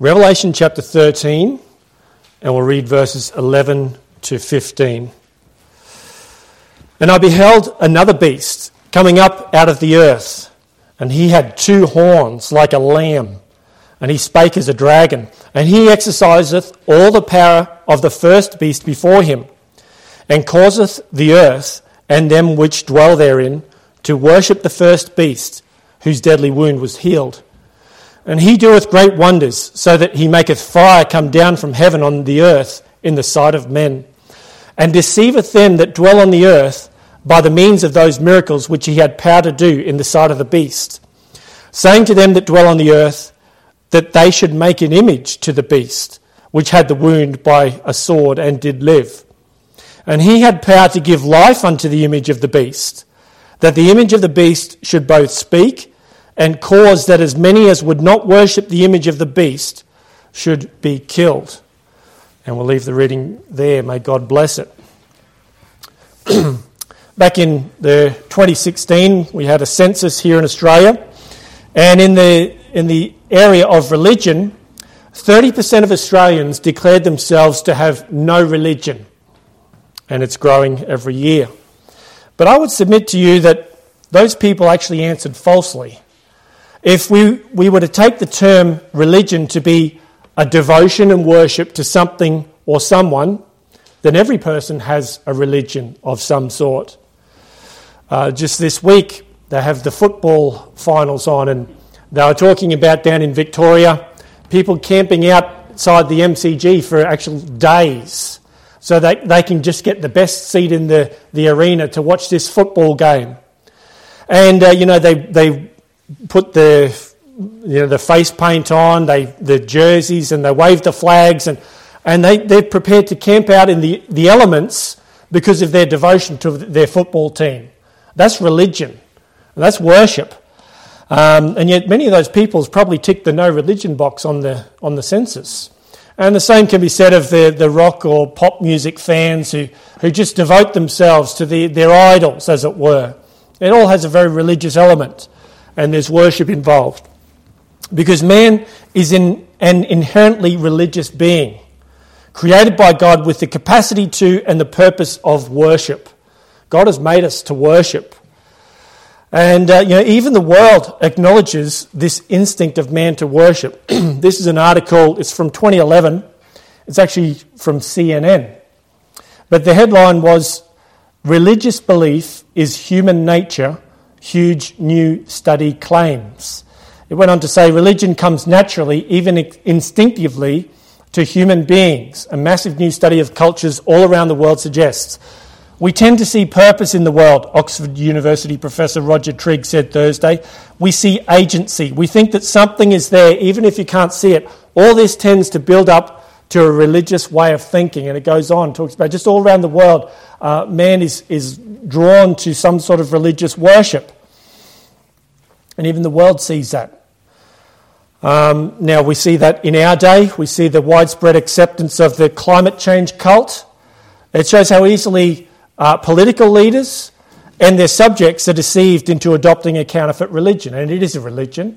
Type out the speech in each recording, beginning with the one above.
Revelation chapter 13, and we'll read verses 11 to 15. And I beheld another beast coming up out of the earth, and he had 2 horns like a lamb, and he spake as a dragon, and he exerciseth all the power of the first beast before him, and causeth the earth and them which dwell therein to worship the first beast, whose deadly wound was healed. And he doeth great wonders, so that he maketh fire come down from heaven on the earth in the sight of men, and deceiveth them that dwell on the earth by the means of those miracles which he had power to do in the sight of the beast, saying to them that dwell on the earth that they should make an image to the beast, which had the wound by a sword and did live. And he had power to give life unto the image of the beast, that the image of the beast should both speak and cause that as many as would not worship the image of the beast should be killed. And we'll leave the reading there. May God bless it. Back in the 2016, we had a census here in Australia, and in the area of religion, 30% of Australians declared themselves to have no religion, and it's growing every year. But I would submit to you that those people actually answered falsely. If we were to take the term religion to be a devotion and worship to something or someone, then every person has a religion of some sort. Just this week, they have the football finals on, and they were talking about down in Victoria, people camping outside the MCG for actual days so that they can just get the best seat in the arena to watch this football game. And, they put the face paint on, the jerseys, and they wave the flags, and they're prepared to camp out in the elements because of their devotion to their football team. That's religion. That's worship. And yet many of those people probably tick the no religion box on the census. And the same can be said of the rock or pop music fans who just devote themselves to their idols, as it were. It all has a very religious element, and there's worship involved. Because man is an inherently religious being, created by God with the capacity to and the purpose of worship. God has made us to worship. And, even the world acknowledges this instinct of man to worship. This is an article, it's from 2011. It's actually from CNN. But the headline was, "Religious Belief is Human Nature, Huge New Study Claims." It went on to say, religion comes naturally, even instinctively, to human beings. A massive new study of cultures all around the world suggests. We tend to see purpose in the world, Oxford University professor Roger Trigg said Thursday. We see agency. We think that something is there, even if you can't see it. All this tends to build up to a religious way of thinking. And it goes on, talks about just all around the world, man is drawn to some sort of religious worship. And even the world sees that. Now we see that in our day. We see the widespread acceptance of the climate change cult. It shows how easily political leaders and their subjects are deceived into adopting a counterfeit religion. And it is a religion.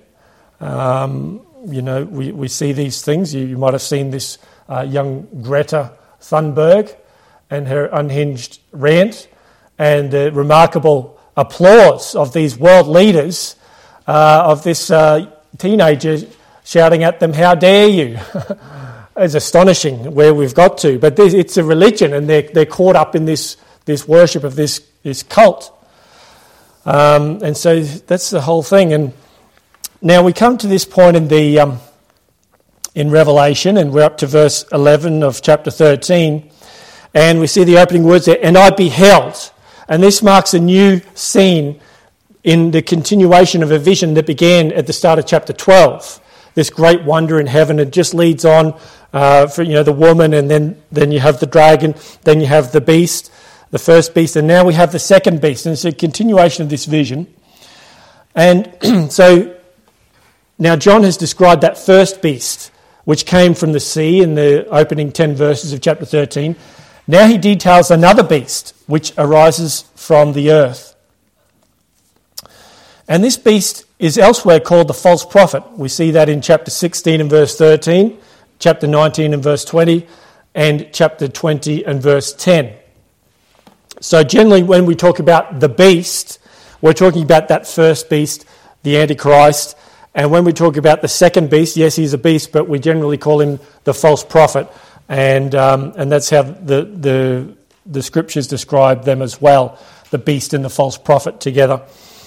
We see these things. You might have seen this young Greta Thunberg and her unhinged rant, and the remarkable applause of these world leaders of this teenager shouting at them, "How dare you?" It's astonishing where we've got to. But it's a religion, and they're caught up in this worship of this cult. And so that's the whole thing. And now we come to this point in Revelation, and we're up to verse 11 of chapter 13, and we see the opening words there, "And I beheld." And this marks a new scene in the continuation of a vision that began at the start of chapter 12. This great wonder in heaven. It just leads on for the woman, and then you have the dragon, then you have the beast, the first beast, and now we have the second beast. And it's a continuation of this vision. And so now John has described that first beast, which came from the sea in the opening 10 verses of chapter 13. Now he details another beast, which arises from the earth. And this beast is elsewhere called the false prophet. We see that in chapter 16 and verse 13, chapter 19 and verse 20, and chapter 20 and verse 10. So generally when we talk about the beast, we're talking about that first beast, the Antichrist. And when we talk about the second beast, yes, he's a beast, but we generally call him the false prophet. And that's how the scriptures describe them as well, the beast and the false prophet together.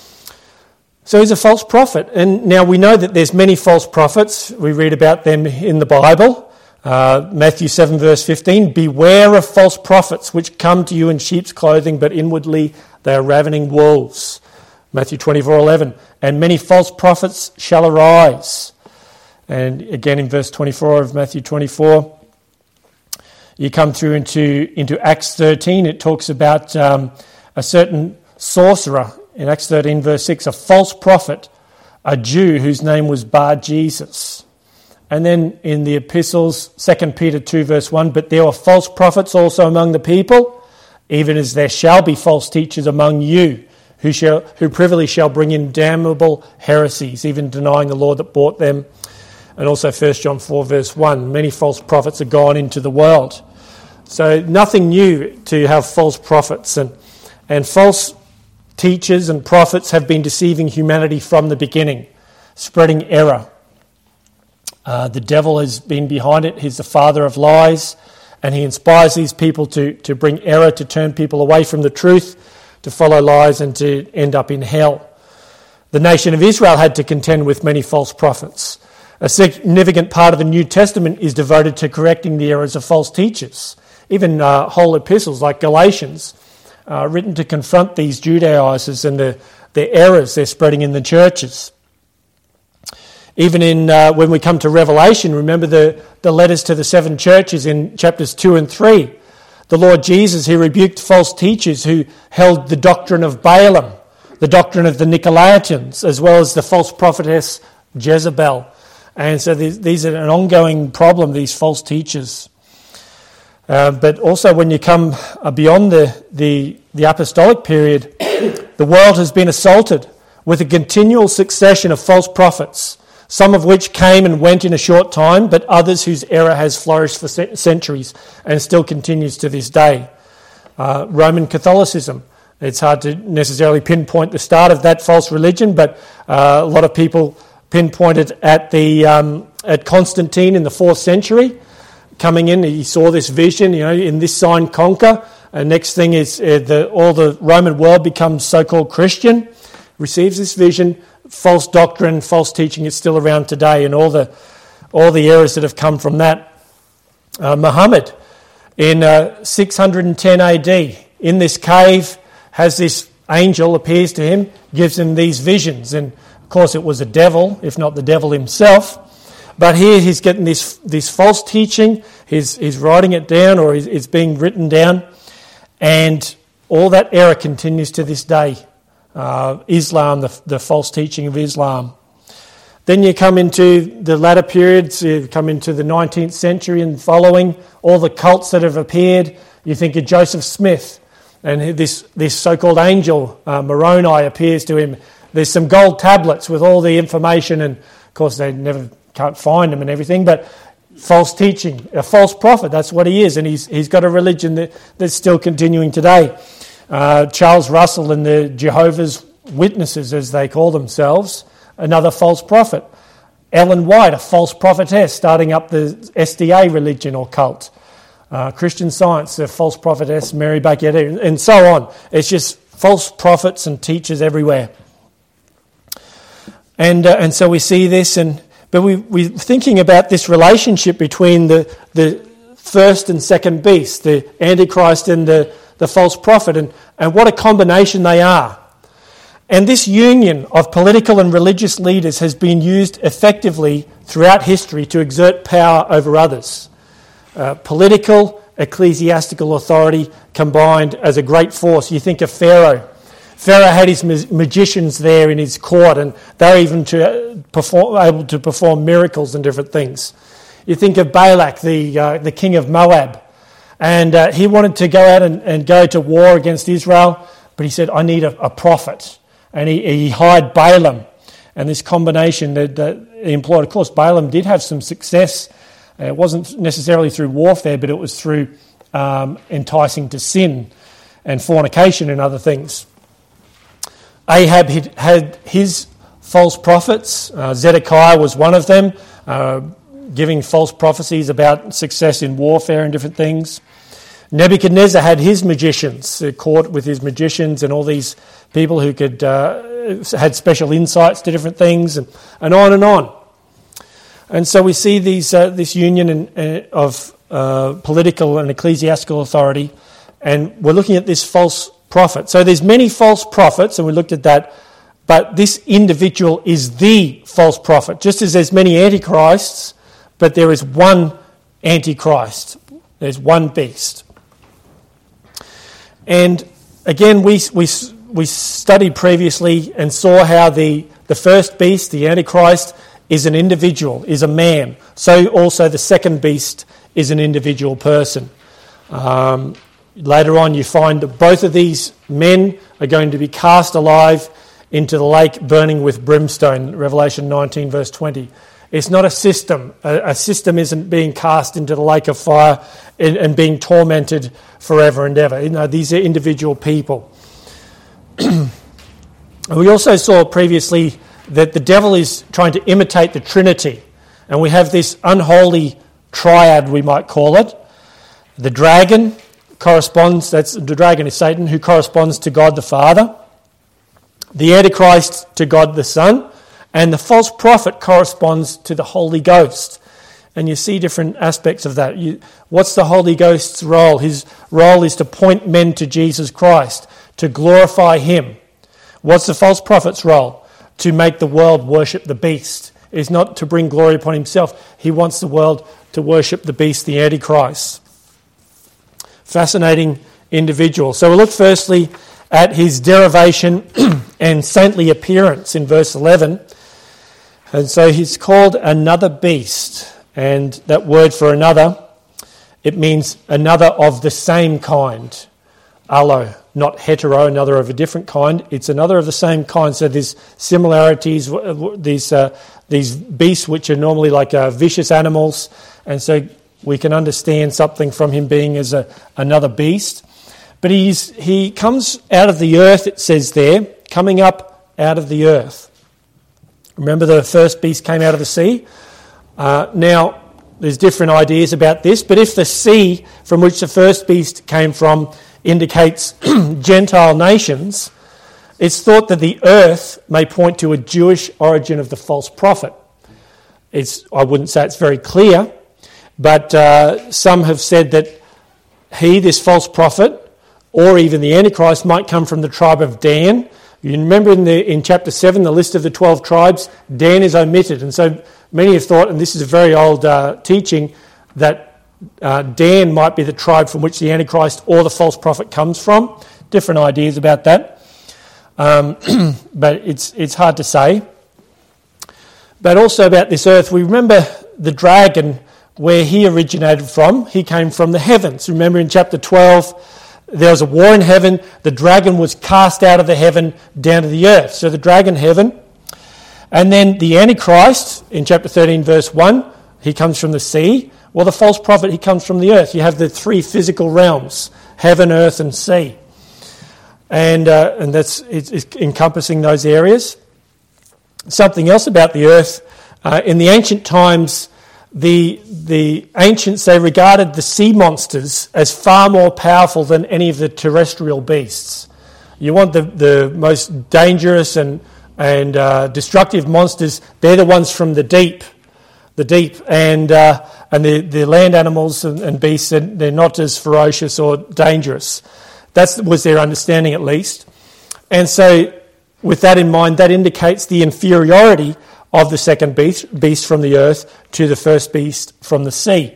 So he's a false prophet. And now we know that there's many false prophets. We read about them in the Bible. Matthew 7 verse 15, beware of false prophets which come to you in sheep's clothing, but inwardly they are ravening wolves. Matthew 24:11, and many false prophets shall arise. And again in verse 24 of Matthew 24, you come through into Acts 13, it talks about a certain sorcerer. In Acts 13 verse 6, a false prophet, a Jew whose name was Bar-Jesus. And then in the epistles, 2 Peter 2 verse 1, but there were false prophets also among the people, even as there shall be false teachers among you, who privily shall bring in damnable heresies, even denying the Lord that bought them. And also 1 John 4 verse 1, many false prophets are gone into the world. So nothing new to have false prophets. And false teachers and prophets have been deceiving humanity from the beginning, spreading error. The devil has been behind it. He's the father of lies, and he inspires these people to bring error, to turn people away from the truth, to follow lies and to end up in hell. The nation of Israel had to contend with many false prophets. A significant part of the New Testament is devoted to correcting the errors of false teachers. Even whole epistles like Galatians, written to confront these Judaizers and the errors they're spreading in the churches. Even when we come to Revelation, remember the letters to the 7 churches in chapters 2 and 3. The Lord Jesus, he rebuked false teachers who held the doctrine of Balaam, the doctrine of the Nicolaitans, as well as the false prophetess Jezebel. And so these are an ongoing problem, these false teachers. But also when you come beyond the apostolic period, the world has been assaulted with a continual succession of false prophets, some of which came and went in a short time, but others whose error has flourished for centuries and still continues to this day. Roman Catholicism. It's hard to necessarily pinpoint the start of that false religion, but a lot of people pinpoint it at Constantine in the 4th century. Coming in, he saw this vision, in this sign conquer. And next thing is all the Roman world becomes so-called Christian, receives this vision. False doctrine, false teaching is still around today, and all the errors that have come from that. Muhammad, in 610 AD, in this cave, has this angel appears to him, gives him these visions, and of course it was a devil, if not the devil himself. But here he's getting this false teaching, he's writing it down, or it's being written down, and all that error continues to this day. Islam, the false teaching of Islam. Then you come into the latter periods, you come into the 19th century and following, all the cults that have appeared. You think of Joseph Smith, and this so-called angel, Moroni, appears to him. There's some gold tablets with all the information, and of course they can't find them and everything, but false teaching, a false prophet, that's what he is, and he's got a religion that's still continuing today. Charles Russell and the Jehovah's Witnesses, as they call themselves, another false prophet. Ellen White, a false prophetess, starting up the SDA religion or cult. Christian Science, a false prophetess, Mary Baker, and so on. It's just false prophets and teachers everywhere. And so we see this, but we're thinking about this relationship between the first and second beast, the Antichrist and the false prophet, and what a combination they are. And this union of political and religious leaders has been used effectively throughout history to exert power over others. Political, ecclesiastical authority combined as a great force. You think of Pharaoh. Pharaoh had his magicians there in his court, and they were even able to perform miracles and different things. You think of Balak, the king of Moab. And he wanted to go out and go to war against Israel, but he said, I need a prophet. and he hired Balaam. And this combination that he employed, of course, Balaam did have some success. It wasn't necessarily through warfare, but it was through enticing to sin and fornication and other things. Ahab had his false prophets. Zedekiah was one of them, giving false prophecies about success in warfare and different things. Nebuchadnezzar had his magicians, caught with his magicians and all these people who could had special insights to different things, and on and on. And so we see this union of political and ecclesiastical authority, and we're looking at this false prophet. So there's many false prophets, and we looked at that, but this individual is the false prophet. Just as there's many antichrists, but there is one antichrist. There's one beast. And again, we studied previously and saw how the first beast, the Antichrist, is an individual, is a man. So also the second beast is an individual person. Later on you find that both of these men are going to be cast alive into the lake burning with brimstone, Revelation 19 verse 20. It's not a system. A system isn't being cast into the lake of fire and being tormented forever and ever. You know, these are individual people. We also saw previously that the devil is trying to imitate the Trinity. And we have this unholy triad, we might call it. The dragon the dragon is Satan, who corresponds to God the Father. The Antichrist to God the Son. And the false prophet corresponds to the Holy Ghost. And you see different aspects of that. What's the Holy Ghost's role? His role is to point men to Jesus Christ, to glorify him. What's the false prophet's role? To make the world worship the beast. It's not to bring glory upon himself. He wants the world to worship the beast, the Antichrist. Fascinating individual. So we'll look firstly at his derivation and saintly appearance in verse 11. And so he's called another beast. And that word for another, it means another of the same kind. Allo, not hetero, another of a different kind. It's another of the same kind. So there's similarities, these beasts which are normally like vicious animals. And so we can understand something from him being as another beast. But he comes out of the earth, it says there, coming up out of the earth. Remember the first beast came out of the sea? Now, there's different ideas about this, but if the sea from which the first beast came from indicates Gentile nations, it's thought that the earth may point to a Jewish origin of the false prophet. I wouldn't say it's very clear, but some have said that this false prophet, or even the Antichrist, might come from the tribe of Dan. You remember in chapter 7, the list of the 12 tribes, Dan is omitted. And so many have thought, and this is a very old teaching, that Dan might be the tribe from which the Antichrist or the false prophet comes from. Different ideas about that. But it's hard to say. But also about this earth, we remember the dragon, where he originated from. He came from the heavens. Remember in chapter 12, there was a war in heaven. The dragon was cast out of the heaven down to the earth. So the dragon, heaven. And then the Antichrist, in chapter 13, verse 1, he comes from the sea. Well, the false prophet, he comes from the earth. You have the three physical realms, heaven, earth, and sea. And that's it's encompassing those areas. Something else about the earth. In the ancient times, the ancients, they regarded the sea monsters as far more powerful than any of the terrestrial beasts. You want the most dangerous and destructive monsters, they're the ones from the deep, and the land animals and beasts, they're not as ferocious or dangerous. That was their understanding, at least. And so, with that in mind, that indicates the inferiority of the second beast from the earth to the first beast from the sea.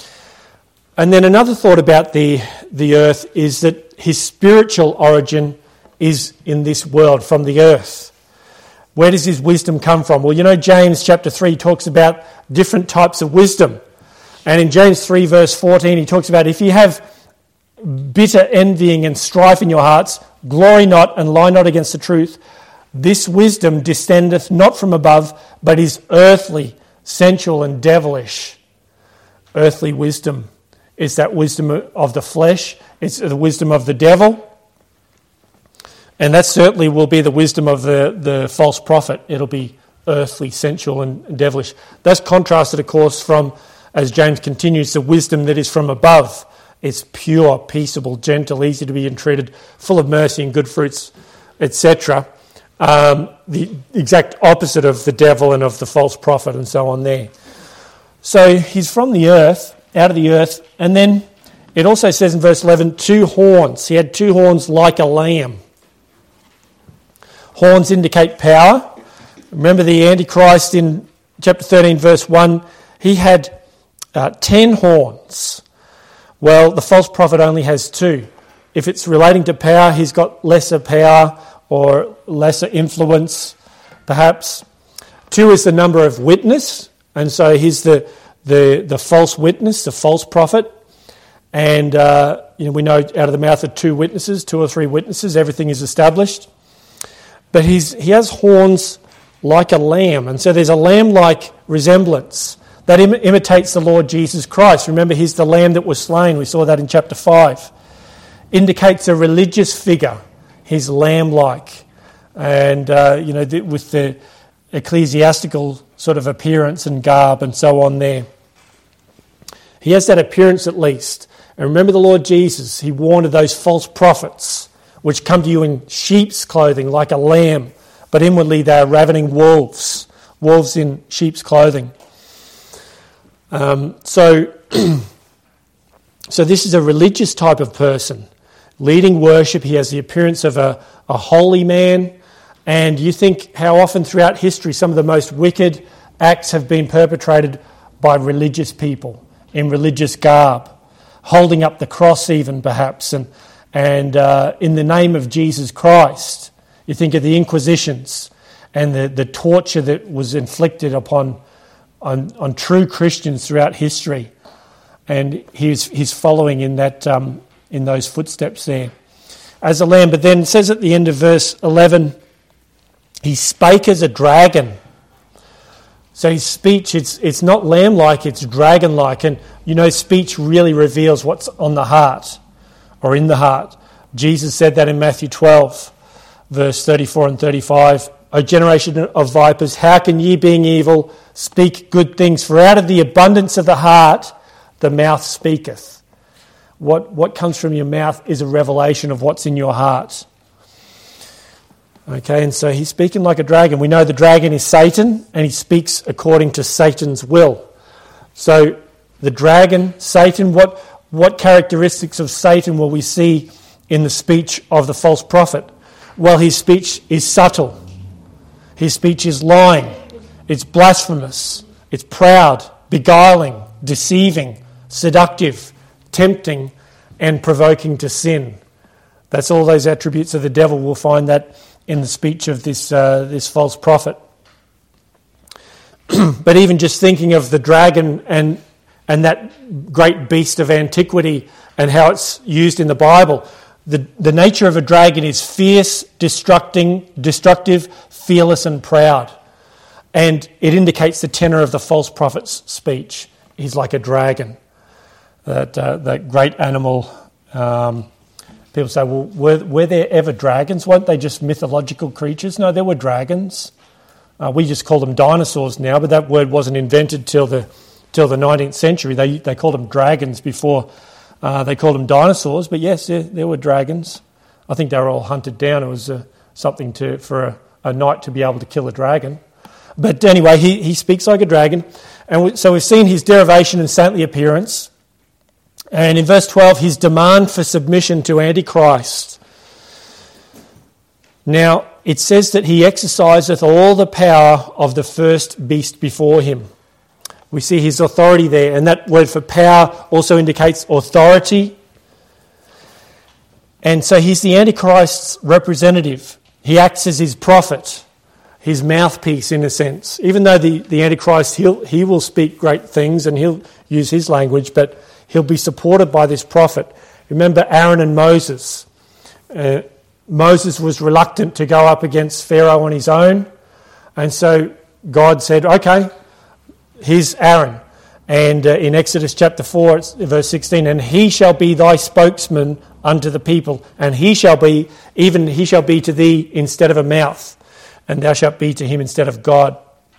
And then another thought about the earth is that his spiritual origin is in this world, from the earth. Where does his wisdom come from? Well, you know, James chapter 3 talks about different types of wisdom. And in James 3 verse 14, he talks about if you have bitter envying and strife in your hearts, glory not and lie not against the truth. This wisdom descendeth not from above, but is earthly, sensual, and devilish. Earthly wisdom is that wisdom of the flesh. It's the wisdom of the devil. And that certainly will be the wisdom of the false prophet. It'll be earthly, sensual, and devilish. That's contrasted, of course, from, as James continues, the wisdom that is from above. It's pure, peaceable, gentle, easy to be entreated, full of mercy and good fruits, etc. The exact opposite of the devil and of the false prophet and so on there. So he's from the earth, out of the earth, and then it also says in verse 11, 2 horns. He had 2 horns like a lamb. Horns indicate power. Remember the Antichrist in chapter 13, verse 1, he had 10 horns. Well, the false prophet only has 2. If it's relating to power, he's got lesser power or lesser influence, perhaps. 2 is the number of witness, and so he's the false witness, the false prophet. And we know out of the mouth of 2 witnesses, 2 or 3 witnesses, everything is established. But he has horns like a lamb, and so there's a lamb-like resemblance that imitates the Lord Jesus Christ. Remember, he's the lamb that was slain. We saw that in chapter 5. Indicates a religious figure. He's lamb-like, and with the ecclesiastical sort of appearance and garb and so on there. He has that appearance at least. And remember the Lord Jesus, he warned of those false prophets which come to you in sheep's clothing like a lamb, but inwardly they are ravening wolves in sheep's clothing. So this is a religious type of person. Leading worship, he has the appearance of a holy man. And you think how often throughout history some of the most wicked acts have been perpetrated by religious people in religious garb, holding up the cross even perhaps, and in the name of Jesus Christ. You think of the Inquisitions and the torture that was inflicted on true Christians throughout history, and he's following in that in those footsteps there as a lamb. But then it says at the end of verse 11, he spake as a dragon. So his speech, it's not lamb-like, it's dragon-like. And speech really reveals what's on the heart or in the heart. Jesus said that in Matthew 12, verse 34 and 35. O generation of vipers, how can ye, being evil, speak good things? For out of the abundance of the heart, the mouth speaketh. What comes from your mouth is a revelation of what's in your heart. Okay, and so he's speaking like a dragon. We know the dragon is Satan, and he speaks according to Satan's will. So the dragon, Satan, what characteristics of Satan will we see in the speech of the false prophet? Well, his speech is subtle. His speech is lying. It's blasphemous. It's proud, beguiling, deceiving, seductive, tempting, and provoking to sin. That's all those attributes of the devil. We'll find that in the speech of this false prophet. But even just thinking of the dragon and that great beast of antiquity and how it's used in the Bible, the nature of a dragon is fierce, destructive, fearless and proud. And it indicates the tenor of the false prophet's speech. He's like a dragon, that great animal. People say, well, were there ever dragons? Weren't they just mythological creatures? No, there were dragons. We just call them dinosaurs now, but that word wasn't invented till the 19th century. They called them dragons before they called them dinosaurs. But yes, there were dragons. I think they were all hunted down. It was something for a knight to be able to kill a dragon. But anyway, he speaks like a dragon. And so we've seen his derivation and saintly appearance. And in verse 12, his demand for submission to Antichrist. Now, it says that he exerciseth all the power of the first beast before him. We see his authority there, and that word for power also indicates authority. And so he's the Antichrist's representative. He acts as his prophet, his mouthpiece in a sense. Even though the Antichrist, he will speak great things and he'll use his language, but he'll be supported by this prophet. Remember Aaron and Moses. Moses was reluctant to go up against Pharaoh on his own. And so God said, okay, here's Aaron. And in Exodus chapter 4, it's verse 16, and he shall be thy spokesman unto the people, and he shall be to thee instead of a mouth, and thou shalt be to him instead of God.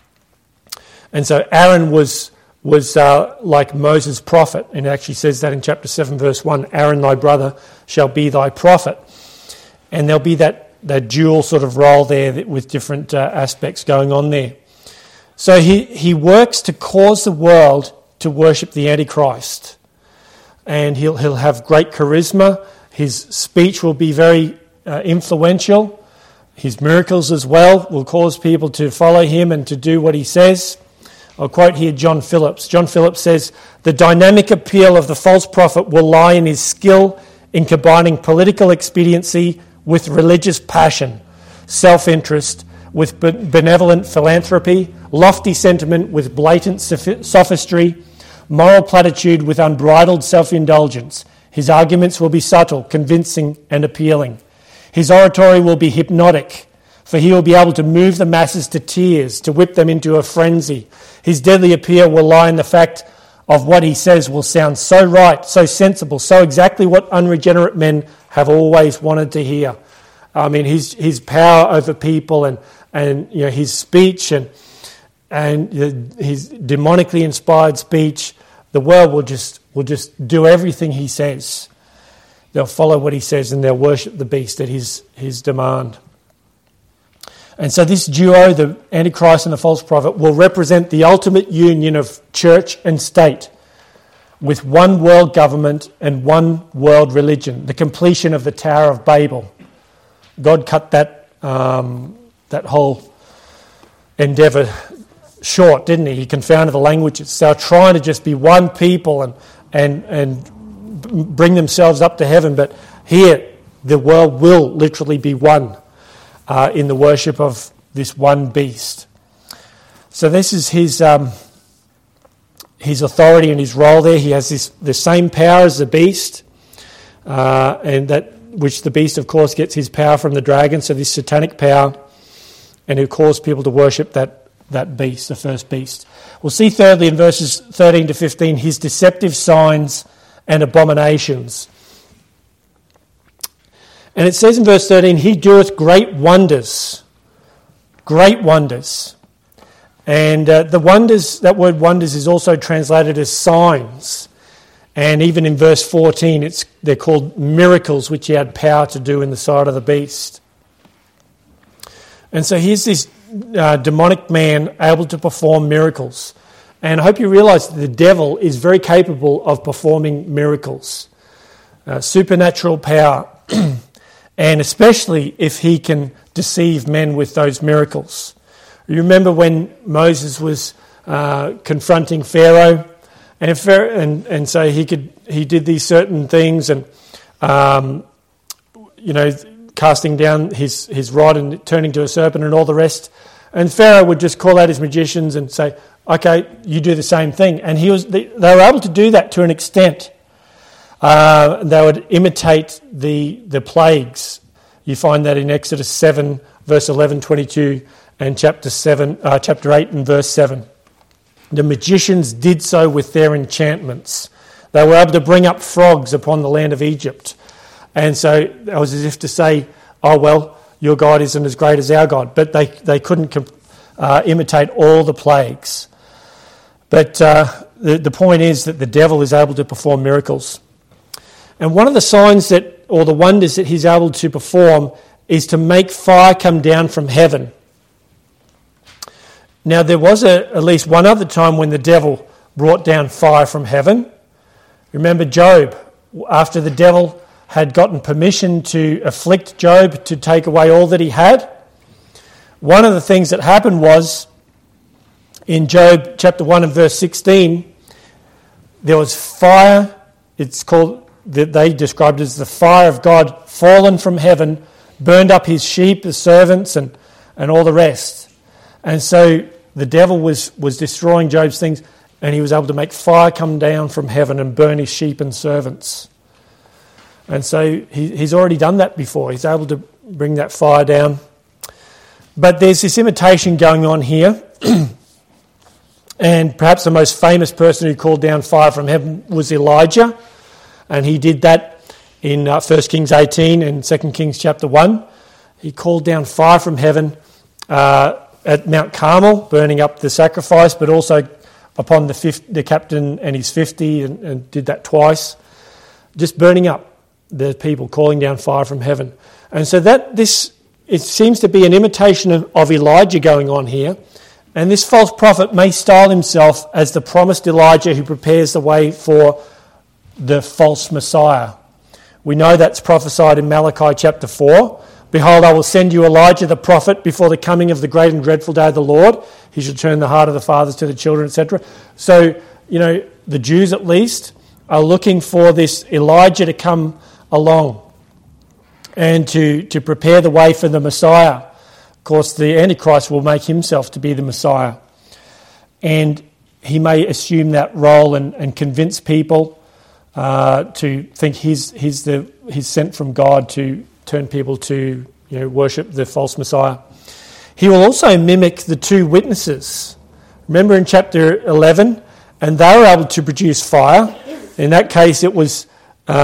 And so Aaron was like Moses' prophet, and it actually says that in chapter 7, verse 1, Aaron thy brother shall be thy prophet. And there'll be that dual sort of role there with different aspects going on there. So he works to cause the world to worship the Antichrist. And he'll have great charisma. His speech will be very influential. His miracles as well will cause people to follow him and to do what he says. I'll quote here John Phillips. John Phillips says, "The dynamic appeal of the false prophet will lie in his skill in combining political expediency with religious passion, self-interest with benevolent philanthropy, lofty sentiment with blatant sophistry, moral platitude with unbridled self-indulgence. His arguments will be subtle, convincing and appealing. His oratory will be hypnotic, for he will be able to move the masses to tears, to whip them into a frenzy. His deadly appeal will lie in the fact of what he says will sound so right, so sensible, so exactly what unregenerate men have always wanted to hear." I mean, his power over people and you know, his speech and his demonically inspired speech, the world will just do everything he says. They'll follow what he says and they'll worship the beast at his demand. And so this duo, the Antichrist and the false prophet, will represent the ultimate union of church and state with one world government and one world religion, the completion of the Tower of Babel. God cut that whole endeavour short, didn't he? He confounded the languages. They were trying to just be one people and bring themselves up to heaven, but here the world will literally be one in the worship of this one beast. So this is his authority and his role there. He has the same power as the beast, and that which the beast, of course, gets his power from the dragon, so this satanic power, and he'll cause people to worship that beast, the first beast. We'll see thirdly in verses 13 to 15 his deceptive signs and abominations. And it says in verse 13, he doeth great wonders. Great wonders. And the wonders, that word wonders is also translated as signs. And even in verse 14, they're called miracles, which he had power to do in the sight of the beast. And so here's this demonic man able to perform miracles. And I hope you realise that the devil is very capable of performing miracles. Supernatural power. And especially if he can deceive men with those miracles. You remember when Moses was confronting Pharaoh, and so he did these certain things, and casting down his rod and turning to a serpent and all the rest. And Pharaoh would just call out his magicians and say, "Okay, you do the same thing." And they were able to do that to an extent. They would imitate the plagues. You find that in Exodus 7, verse 11, 22, and chapter 8 and verse 7. The magicians did so with their enchantments. They were able to bring up frogs upon the land of Egypt. And so that was as if to say, oh, well, your God isn't as great as our God. But they couldn't imitate all the plagues. But the point is that the devil is able to perform miracles. And one of the signs or the wonders that he's able to perform is to make fire come down from heaven. Now, there was at least one other time when the devil brought down fire from heaven. Remember Job, after the devil had gotten permission to afflict Job, to take away all that he had. One of the things that happened was, in Job chapter 1 and verse 16, there was fire. It's called, they described it as the fire of God fallen from heaven, burned up his sheep, his servants, and all the rest. And so the devil was destroying Job's things, and he was able to make fire come down from heaven and burn his sheep and servants. And so he's already done that before. He's able to bring that fire down. But there's this imitation going on here. And perhaps the most famous person who called down fire from heaven was Elijah. And he did that in 1 Kings 18 and 2 Kings chapter 1. He called down fire from heaven at Mount Carmel, burning up the sacrifice, but also upon the captain and his 50, and did that twice. Just burning up the people, calling down fire from heaven. And so it seems to be an imitation of Elijah going on here. And this false prophet may style himself as the promised Elijah who prepares the way for the false Messiah. We know that's prophesied in Malachi chapter 4. Behold, I will send you Elijah the prophet before the coming of the great and dreadful day of the Lord. He shall turn the heart of the fathers to the children, etc. So, the Jews at least are looking for this Elijah to come along and to prepare the way for the Messiah. Of course, the Antichrist will make himself to be the Messiah. And he may assume that role and convince people to think he's sent from God to turn people to worship the false Messiah. He will also mimic the two witnesses. Remember in chapter 11, and they were able to produce fire. In that case, it was they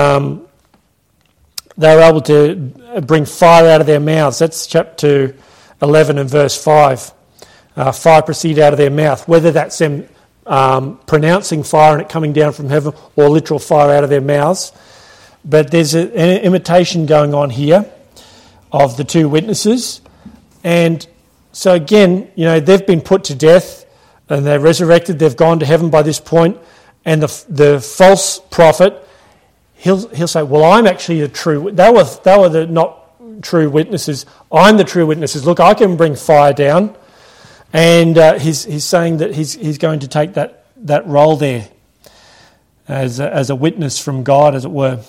were able to bring fire out of their mouths. That's chapter 11 and verse 5. Fire proceeded out of their mouth. Whether that's them pronouncing fire and it coming down from heaven, or literal fire out of their mouths. But there's an imitation going on here of the two witnesses. And so again, they've been put to death and they're resurrected. They've gone to heaven by this point. And the false prophet, he'll say, well, I'm actually the true. They were the not true witnesses. I'm the true witnesses. Look, I can bring fire down. And he's saying that he's going to take that role there as a witness from God, as it were.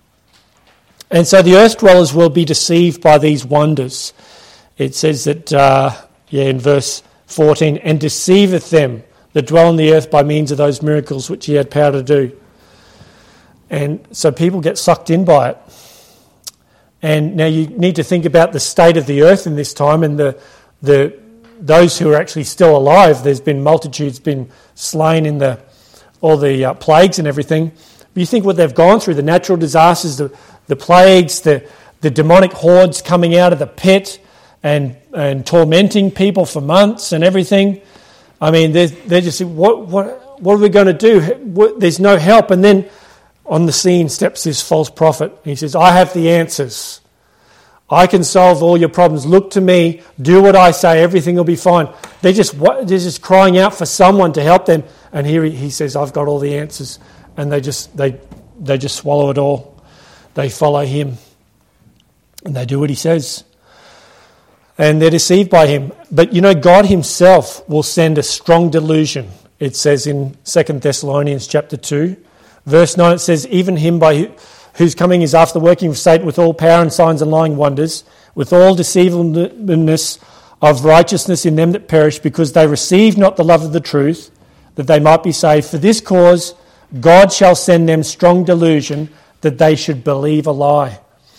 And so the earth dwellers will be deceived by these wonders. It says that, in verse 14, and deceiveth them that dwell on the earth by means of those miracles which he had power to do. And so people get sucked in by it. And now you need to think about the state of the earth in this time, and those who are actually still alive. There's been multitudes been slain in all the plagues and everything. But you think what they've gone through, the natural disasters, the plagues, the demonic hordes coming out of the pit and tormenting people for months and everything. I mean, they're just, what are we going to do? There's no help. And then on the scene steps this false prophet. He says, I have the answers. I can solve all your problems. Look to me. Do what I say. Everything will be fine. They're just crying out for someone to help them. And here he says, I've got all the answers. And they just swallow it all. They follow him. And they do what he says. And they're deceived by him. But God himself will send a strong delusion. It says in 2 Thessalonians chapter 2, verse 9, it says, even him by whose coming is after the working of Satan with all power and signs and lying wonders, with all deceivableness of righteousness in them that perish, because they receive not the love of the truth, that they might be saved. For this cause God shall send them strong delusion, that they should believe a lie.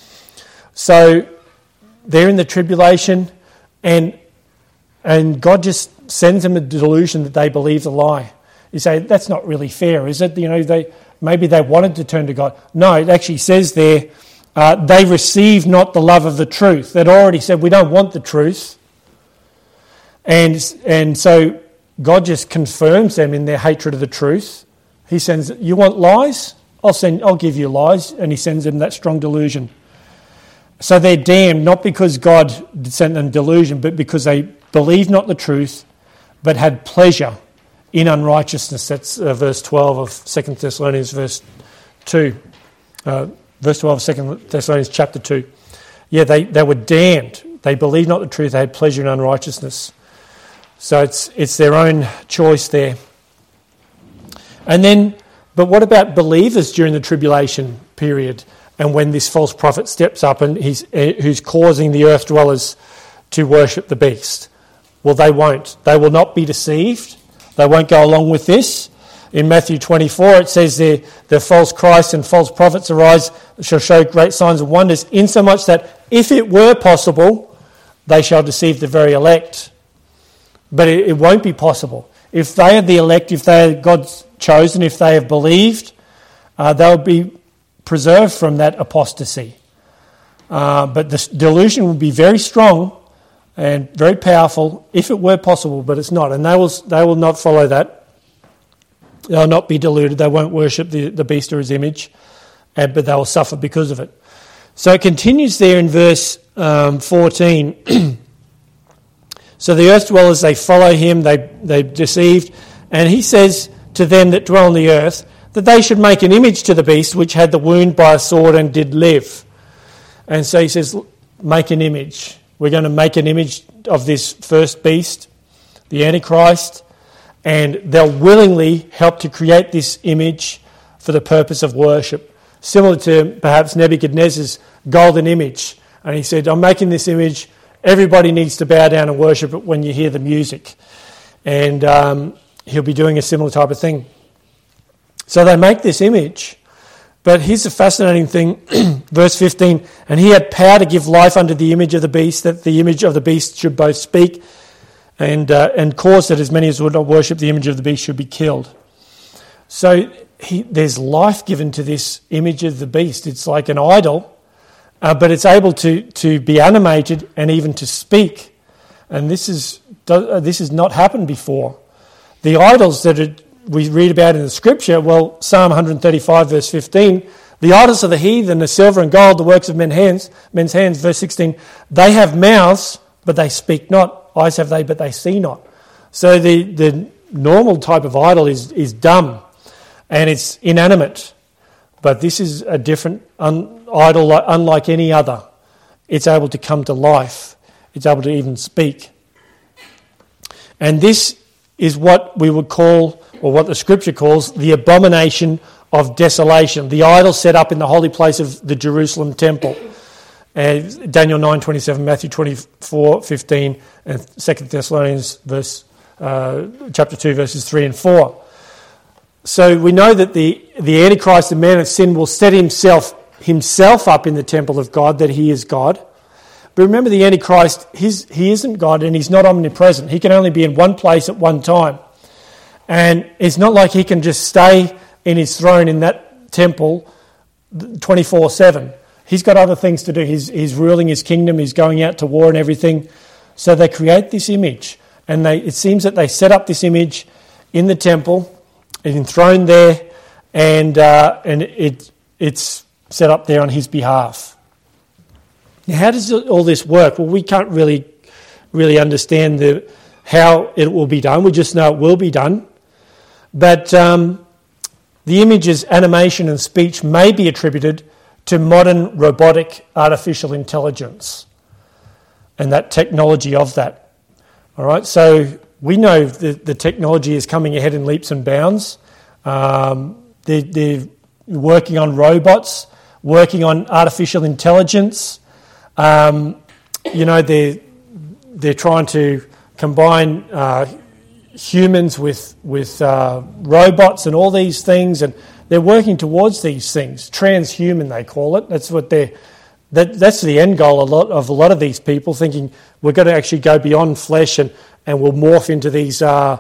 So they're in the tribulation, and God just sends them a delusion that they believe the lie. You say, that's not really fair, is it? Maybe they wanted to turn to God. No, it actually says there, they receive not the love of the truth. They'd already said, we don't want the truth. And so God just confirms them in their hatred of the truth. He sends, you want lies? I'll give you lies. And he sends them that strong delusion. So they're damned, not because God sent them delusion, but because they believed not the truth, but had pleasure in unrighteousness. That's verse 12 of 2 Thessalonians verse 2. Verse 12 of 2 Thessalonians chapter 2. Yeah, they were damned. They believed not the truth. They had pleasure in unrighteousness. So it's their own choice there. And then, but what about believers during the tribulation period? And when this false prophet steps up and who's causing the earth dwellers to worship the beast? Well, they won't. They will not be deceived. They won't go along with this. In Matthew 24, it says the false Christ and false prophets arise, shall show great signs and wonders, insomuch that if it were possible, they shall deceive the very elect. But it won't be possible. If they are the elect, if they are God's chosen, if they have believed, they'll be preserved from that apostasy. But the delusion will be very strong and very powerful if it were possible, but it's not. And they will not follow that. They'll not be deluded. They won't worship the beast or his image, but they will suffer because of it. So it continues there in verse 14. So the earth dwellers, they follow him, they deceived, and he says to them that dwell on the earth that they should make an image to the beast which had the wound by a sword and did live. And so he says, make an image. We're going to make an image of this first beast, the Antichrist, and they'll willingly help to create this image for the purpose of worship, similar to perhaps Nebuchadnezzar's golden image. And he said, I'm making this image, everybody needs to bow down and worship it when you hear the music. And he'll be doing a similar type of thing. So they make this image. But here's the fascinating thing, verse 15, and he had power to give life unto the image of the beast, that the image of the beast should both speak and cause that as many as would not worship the image of the beast should be killed. So there's life given to this image of the beast. It's like an idol, but it's able to be animated and even to speak. And this has not happened before. The idols that we read about in the scripture, well, Psalm 135 verse 15, the idols of the heathen, the silver and gold, the works of men's hands, verse 16, they have mouths, but they speak not. Eyes have they, but they see not. So the normal type of idol is dumb and it's inanimate. But this is a different idol unlike any other. It's able to come to life. It's able to even speak. And this is what we would call, or what the scripture calls, the abomination of desolation, the idol set up in the holy place of the Jerusalem temple. Daniel 9:27, Matthew 24:15, and 2 Thessalonians chapter 2, verses 3 and 4. So we know that the Antichrist, the man of sin, will set himself up in the temple of God, that he is God. But remember, the Antichrist, he isn't God and he's not omnipresent. He can only be in one place at one time. And it's not like he can just stay in his throne in that temple 24/7. He's got other things to do. He's ruling his kingdom. He's going out to war and everything. So they create this image. And it seems that they set up this image in the temple, enthroned there, and it's set up there on his behalf. Now, how does all this work? Well, we can't really understand how it will be done. We just know it will be done. But the image's animation and speech may be attributed to modern robotic artificial intelligence and that technology of that. All right, so we know the technology is coming ahead in leaps and bounds. They're working on robots, working on artificial intelligence. They're trying to combine humans with robots and all these things, and they're working towards these things. Transhuman, they call it. That's what that's the end goal of a lot of these people, thinking we're going to actually go beyond flesh and we'll morph into these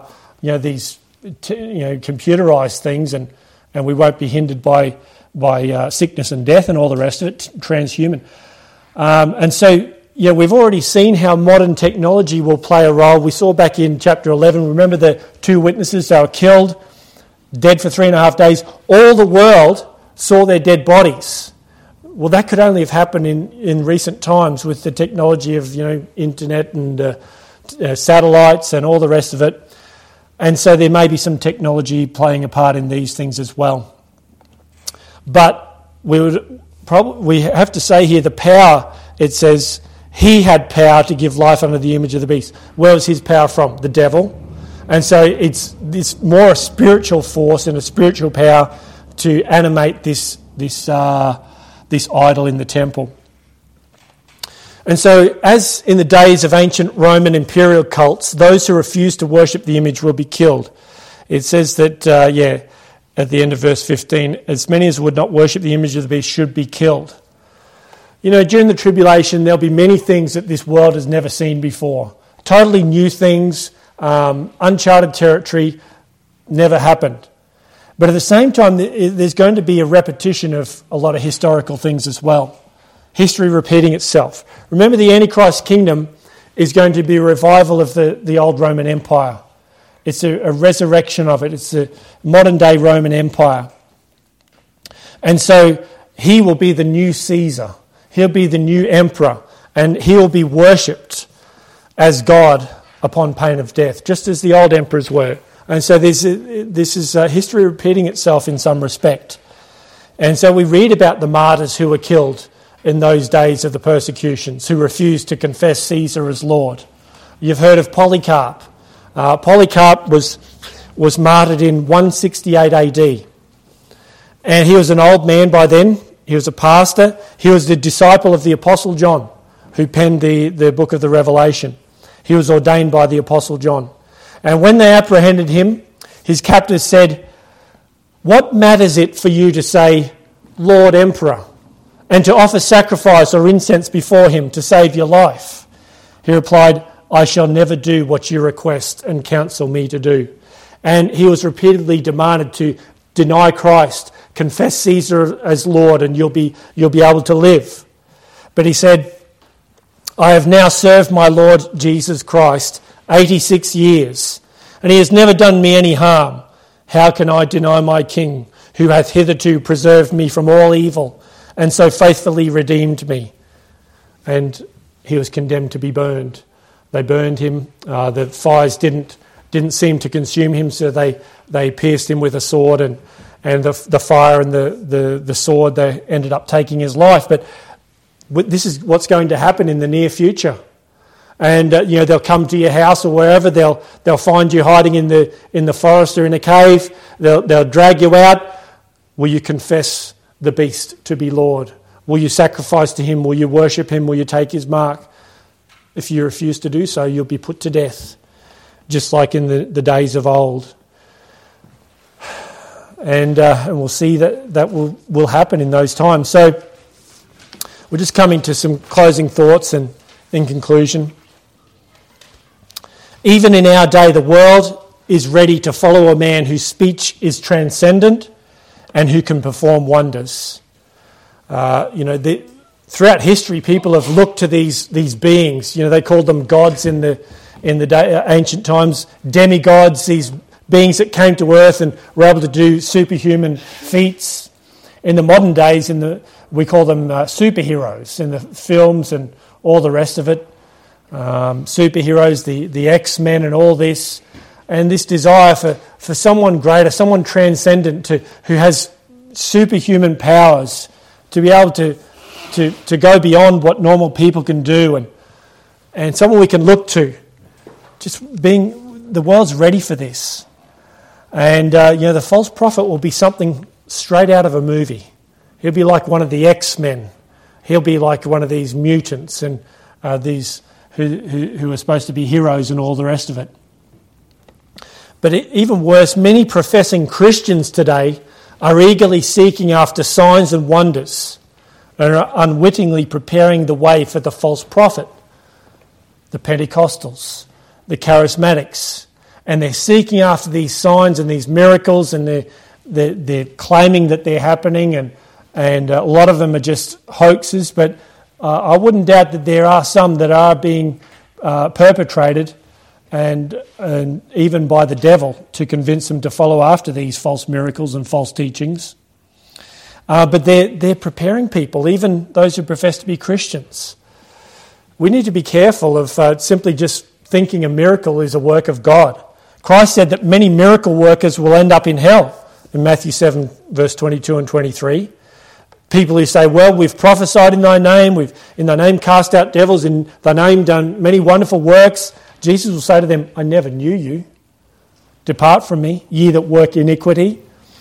computerized things, and we won't be hindered by sickness and death and all the rest of it. Transhuman, and so. Yeah, we've already seen how modern technology will play a role. We saw back in chapter 11, remember the two witnesses, they were killed, dead for 3.5 days. All the world saw their dead bodies. Well, that could only have happened in recent times with the technology of internet and satellites and all the rest of it. And so there may be some technology playing a part in these things as well. But we have to say here the power, it says, he had power to give life unto the image of the beast. Where was his power from? The devil. And so it's more a spiritual force and a spiritual power to animate this idol in the temple. And so, as in the days of ancient Roman imperial cults, those who refuse to worship the image will be killed. It says that, at the end of verse 15, as many as would not worship the image of the beast should be killed. During the tribulation, there'll be many things that this world has never seen before. Totally new things, uncharted territory, never happened. But at the same time, there's going to be a repetition of a lot of historical things as well. History repeating itself. Remember, the Antichrist kingdom is going to be a revival of the old Roman Empire. It's a resurrection of it. It's a modern-day Roman Empire. And so he will be the new Caesar. He'll be the new emperor, and he will be worshipped as God upon pain of death, just as the old emperors were. And so this is history repeating itself in some respect. And so we read about the martyrs who were killed in those days of the persecutions, who refused to confess Caesar as Lord. You've heard of Polycarp. Polycarp was martyred in 168 AD. And he was an old man by then. He was a pastor. He was the disciple of the Apostle John, who penned the book of the Revelation. He was ordained by the Apostle John. And when they apprehended him, his captors said, "What matters it for you to say, Lord Emperor, and to offer sacrifice or incense before him to save your life?" He replied, "I shall never do what you request and counsel me to do." And he was repeatedly demanded to deny Christ, confess Caesar as Lord, and you'll be able to live. But he said, "I have now served my Lord Jesus Christ 86 years, and he has never done me any harm. How can I deny my King, who hath hitherto preserved me from all evil, and so faithfully redeemed me?" And he was condemned to be burned. They burned him. The fires didn't seem to consume him, so they pierced him with a sword, and the fire and the sword, they ended up taking his life. But this is what's going to happen in the near future. And they'll come to your house or wherever. They'll find you hiding in the forest or in a cave. They'll drag you out. Will you confess the beast to be Lord? Will you sacrifice to him? Will you worship him? Will you take his mark? If you refuse to do so, you'll be put to death, just like in the days of old. And we'll see that will happen in those times. So we're just coming to some closing thoughts and in conclusion. Even in our day, the world is ready to follow a man whose speech is transcendent and who can perform wonders. Throughout history, people have looked to these beings. They called them gods in the ancient times, demigods, these beings that came to earth and were able to do superhuman feats. In the modern days, we call them superheroes in the films and all the rest of it. Superheroes, the X-Men and all this. And this desire for someone greater, someone transcendent who has superhuman powers to be able to go beyond what normal people can do and someone we can look to. The world's ready for this. And, the false prophet will be something straight out of a movie. He'll be like one of the X-Men. He'll be like one of these mutants and these who are supposed to be heroes and all the rest of it. But even worse, many professing Christians today are eagerly seeking after signs and wonders and are unwittingly preparing the way for the false prophet, the Pentecostals, the Charismatics. And they're seeking after these signs and these miracles, and they're claiming that they're happening, and a lot of them are just hoaxes, but I wouldn't doubt that there are some that are being perpetrated and even by the devil to convince them to follow after these false miracles and false teachings. But they're preparing people, even those who profess to be Christians. We need to be careful of simply just thinking a miracle is a work of God. Christ said that many miracle workers will end up in hell in Matthew 7, verse 22 and 23. People who say, well, we've prophesied in thy name, we've in thy name cast out devils, in thy name done many wonderful works. Jesus will say to them, I never knew you. Depart from me, ye that work iniquity.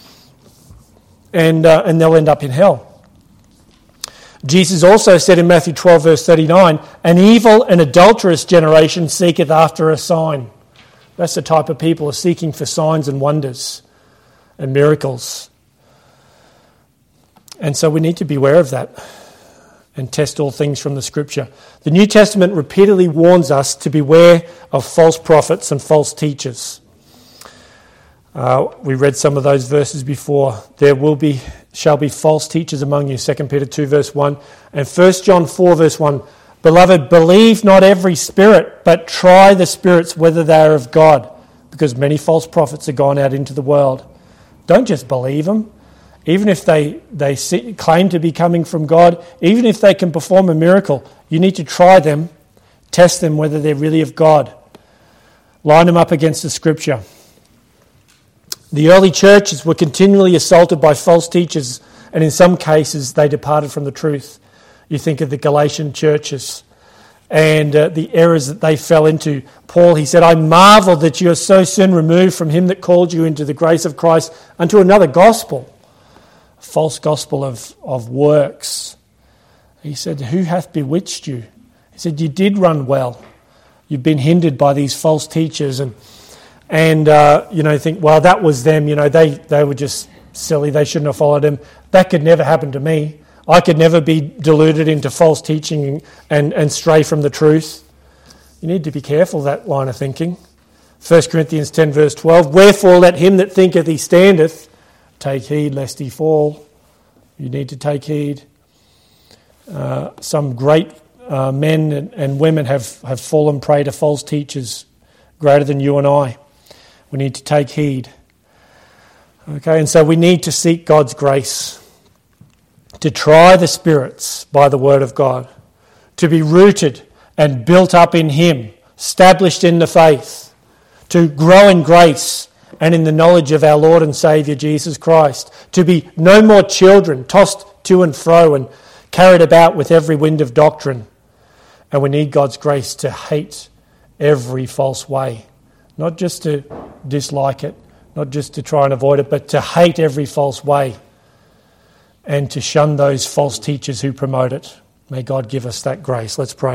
And they'll end up in hell. Jesus also said in Matthew 12, verse 39, an evil and adulterous generation seeketh after a sign. That's the type of people who are seeking for signs and wonders and miracles. And so we need to be aware of that and test all things from the Scripture. The New Testament repeatedly warns us to beware of false prophets and false teachers. We read some of those verses before. Shall be false teachers among you, 2 Peter 2 verse 1. And 1 John 4 verse 1. Beloved, believe not every spirit, but try the spirits whether they are of God, because many false prophets are gone out into the world. Don't just believe them. Even if they claim to be coming from God, even if they can perform a miracle, you need to try them, test them whether they're really of God. Line them up against the Scripture. The early churches were continually assaulted by false teachers, and in some cases they departed from the truth. You think of the Galatian churches and the errors that they fell into. Paul, he said, I marvel that you are so soon removed from him that called you into the grace of Christ unto another gospel, a false gospel of works. He said, who hath bewitched you? He said, you did run well. You've been hindered by these false teachers and think, well, that was them. They were just silly. They shouldn't have followed him. That could never happen to me. I could never be deluded into false teaching and stray from the truth. You need to be careful of that line of thinking. 1 Corinthians 10 verse 12, wherefore let him that thinketh he standeth take heed lest he fall. You need to take heed. Some great men and women have fallen prey to false teachers greater than you and I. We need to take heed. Okay, and so we need to seek God's grace, to try the spirits by the word of God, to be rooted and built up in Him, established in the faith, to grow in grace and in the knowledge of our Lord and Saviour Jesus Christ, to be no more children tossed to and fro and carried about with every wind of doctrine. And we need God's grace to hate every false way, not just to dislike it, not just to try and avoid it, but to hate every false way and to shun those false teachers who promote it. May God give us that grace. Let's pray.